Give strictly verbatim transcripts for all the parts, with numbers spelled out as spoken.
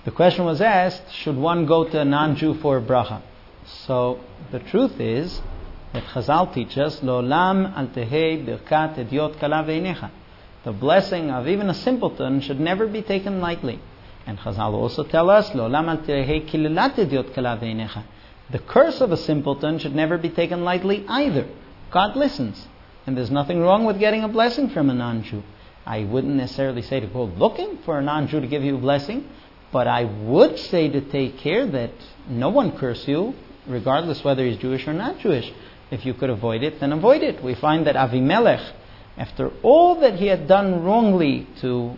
the question was asked, should one go to a non-Jew for a bracha? So the truth is that Chazal teach us, Lo'olam al tehei birkat ediot kala ve'einecha. The blessing of even a simpleton should never be taken lightly. And Chazal also tell us, Lo'olam al tehei kililat ediot kala ve'einecha. The curse of a simpleton should never be taken lightly either. God listens. And there's nothing wrong with getting a blessing from a non-Jew. I wouldn't necessarily say to go looking for a non-Jew to give you a blessing, but I would say to take care that no one curse you, regardless whether he's Jewish or not Jewish. If you could avoid it, then avoid it. We find that Avimelech, after all that he had done wrongly to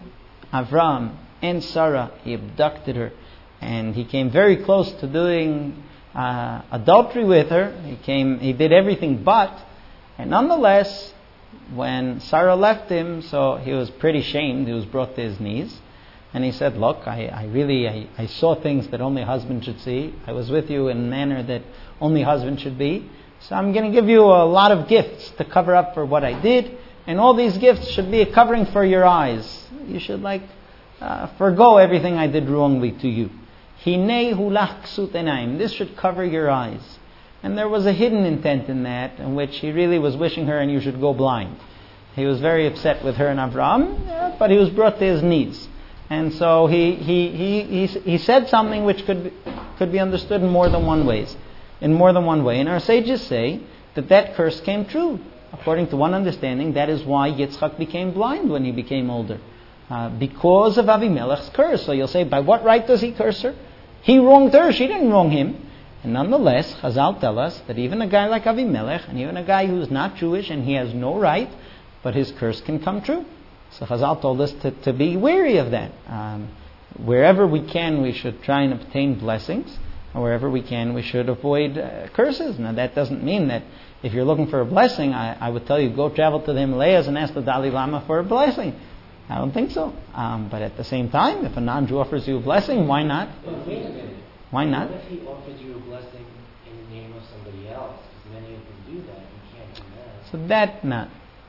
Avram and Sarah, he abducted her, and he came very close to doing uh, adultery with her. He came, he did everything but, and nonetheless, when Sarah left him, so he was pretty shamed. He was brought to his knees, and he said, "Look, I, I really, I, I saw things that only a husband should see. I was with you in a manner that only a husband should be. So I'm going to give you a lot of gifts to cover up for what I did, and all these gifts should be a covering for your eyes. You should like uh, forgo everything I did wrongly to you. Hinei hulach ksut enayim. This should cover your eyes." And there was a hidden intent in that, in which he really was wishing her and you should go blind. He was very upset with her and Avraham, but he was brought to his knees. And so he he he he, he said something which could be, could be understood in more than one ways, in more than one way. And our sages say that that curse came true. According to one understanding, that is why Yitzchak became blind when he became older, uh, because of Avimelech's curse. So you'll say, by what right does he curse her? He wronged her; she didn't wrong him. And nonetheless, Chazal tell us that even a guy like Avimelech, and even a guy who's not Jewish and he has no right, but his curse can come true. So Chazal told us to, to be wary of that. Um, wherever we can, we should try and obtain blessings. And wherever we can, we should avoid uh, curses. Now that doesn't mean that if you're looking for a blessing, I, I would tell you go travel to the Himalayas and ask the Dalai Lama for a blessing. I don't think so. Um, but at the same time, if a non-Jew offers you a blessing, why not? But wait a minute. Why not? What if he offers you a blessing in the name of somebody else? Because many of them do that. You can't do that. So that not.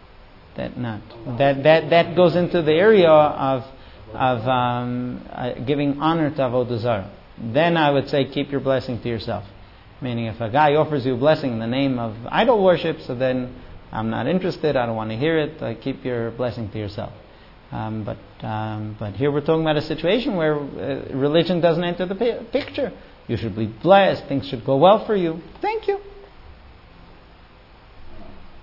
That not. That that that goes into the area of of um, uh, giving honor to Avodah Zarah. Then I would say keep your blessing to yourself. Meaning if a guy offers you a blessing in the name of idol worship, so then I'm not interested, I don't want to hear it, uh, keep your blessing to yourself. Um, but um, but here we're talking about a situation where uh, religion doesn't enter the pi- picture. You should be blessed, things should go well for you. Thank you.